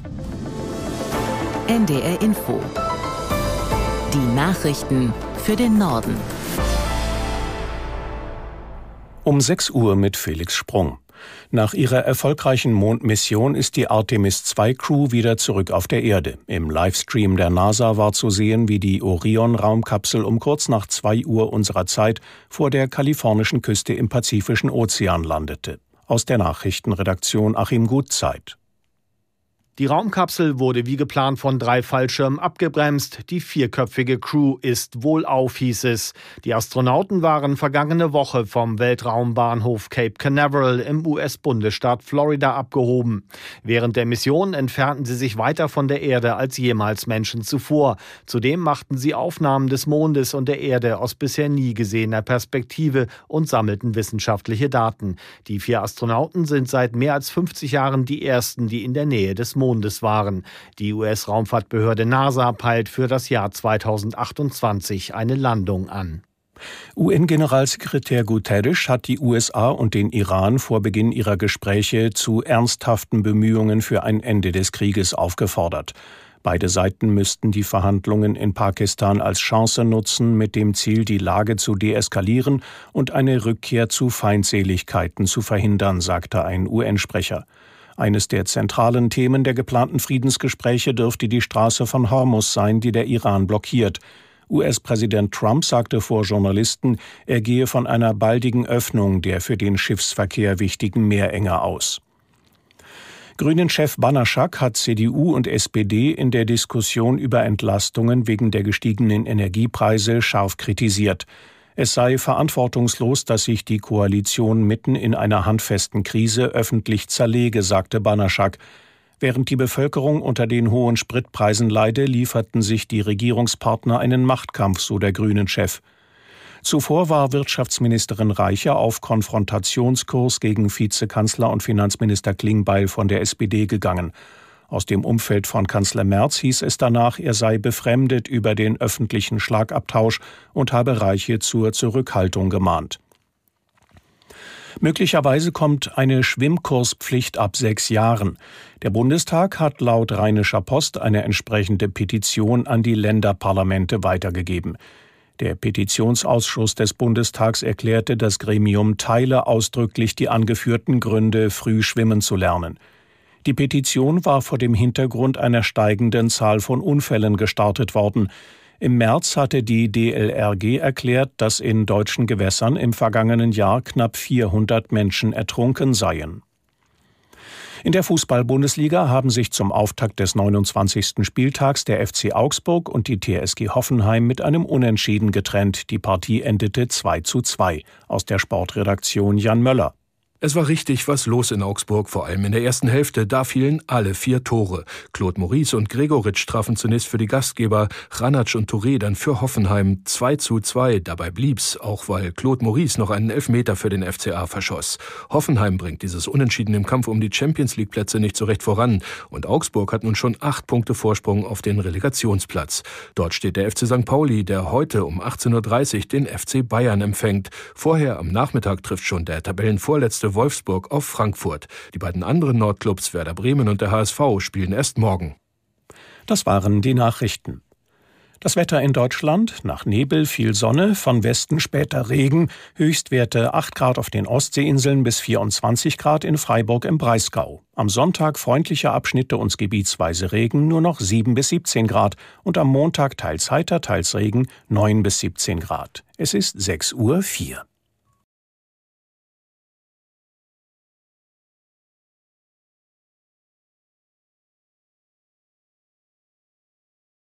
NDR Info. Die Nachrichten für den Norden. Um 6 Uhr mit Felix Sprung. Nach ihrer erfolgreichen Mondmission ist die Artemis-2-Crew wieder zurück auf der Erde. Im Livestream der NASA war zu sehen, wie die Orion-Raumkapsel um kurz nach 2 Uhr unserer Zeit vor der kalifornischen Küste im Pazifischen Ozean landete. Aus der Nachrichtenredaktion Achim Gutzeit. Die Raumkapsel wurde wie geplant von 3 Fallschirmen abgebremst. Die 4-köpfige Crew ist wohlauf, hieß es. Die Astronauten waren vergangene Woche vom Weltraumbahnhof Cape Canaveral im US-Bundesstaat Florida abgehoben. Während der Mission entfernten sie sich weiter von der Erde als jemals Menschen zuvor. Zudem machten sie Aufnahmen des Mondes und der Erde aus bisher nie gesehener Perspektive und sammelten wissenschaftliche Daten. Die 4 Astronauten sind seit mehr als 50 Jahren die ersten, die in der Nähe des Mondes waren. Die US-Raumfahrtbehörde NASA peilt für das Jahr 2028 eine Landung an. UN-Generalsekretär Guterres hat die USA und den Iran vor Beginn ihrer Gespräche zu ernsthaften Bemühungen für ein Ende des Krieges aufgefordert. Beide Seiten müssten die Verhandlungen in Pakistan als Chance nutzen, mit dem Ziel, die Lage zu deeskalieren und eine Rückkehr zu Feindseligkeiten zu verhindern, sagte ein UN-Sprecher. Eines der zentralen Themen der geplanten Friedensgespräche dürfte die Straße von Hormuz sein, die der Iran blockiert. US-Präsident Trump sagte vor Journalisten, er gehe von einer baldigen Öffnung der für den Schiffsverkehr wichtigen Meerenge aus. Grünen-Chef Banaschak hat CDU und SPD in der Diskussion über Entlastungen wegen der gestiegenen Energiepreise scharf kritisiert. Es sei verantwortungslos, dass sich die Koalition mitten in einer handfesten Krise öffentlich zerlege, sagte Banaschak. Während die Bevölkerung unter den hohen Spritpreisen leide, lieferten sich die Regierungspartner einen Machtkampf, so der Grünen-Chef. Zuvor war Wirtschaftsministerin Reiche auf Konfrontationskurs gegen Vizekanzler und Finanzminister Klingbeil von der SPD gegangen. Aus dem Umfeld von Kanzler Merz hieß es danach, er sei befremdet über den öffentlichen Schlagabtausch und habe Reiche zur Zurückhaltung gemahnt. Möglicherweise kommt eine Schwimmkurspflicht ab 6 Jahren. Der Bundestag hat laut Rheinischer Post eine entsprechende Petition an die Länderparlamente weitergegeben. Der Petitionsausschuss des Bundestags erklärte, das Gremium teile ausdrücklich die angeführten Gründe, früh schwimmen zu lernen. Die Petition war vor dem Hintergrund einer steigenden Zahl von Unfällen gestartet worden. Im März hatte die DLRG erklärt, dass in deutschen Gewässern im vergangenen Jahr knapp 400 Menschen ertrunken seien. In der Fußball-Bundesliga haben sich zum Auftakt des 29. Spieltags der FC Augsburg und die TSG Hoffenheim mit einem Unentschieden getrennt. Die Partie endete 2:2. Aus der Sportredaktion Jan Möller. Es war richtig was los in Augsburg, vor allem in der ersten Hälfte. Da fielen alle 4 Tore. Claude Maurice und Gregoritsch trafen zunächst für die Gastgeber, Ranatsch und Touré dann für Hoffenheim 2:2. Dabei blieb's, auch weil Claude Maurice noch einen Elfmeter für den FCA verschoss. Hoffenheim bringt dieses Unentschieden im Kampf um die Champions-League-Plätze nicht so recht voran. Und Augsburg hat nun schon 8 Punkte Vorsprung auf den Relegationsplatz. Dort steht der FC St. Pauli, der heute um 18:30 Uhr den FC Bayern empfängt. Vorher am Nachmittag trifft schon der Tabellenvorletzte Wolfsburg auf Frankfurt. Die beiden anderen Nordclubs Werder Bremen und der HSV spielen erst morgen. Das waren die Nachrichten. Das Wetter in Deutschland: nach Nebel viel Sonne, von Westen später Regen, Höchstwerte 8 Grad auf den Ostseeinseln bis 24 Grad in Freiburg im Breisgau. Am Sonntag freundliche Abschnitte und gebietsweise Regen, nur noch 7 bis 17 Grad und am Montag teils heiter, teils Regen, 9 bis 17 Grad. Es ist 6:04 Uhr.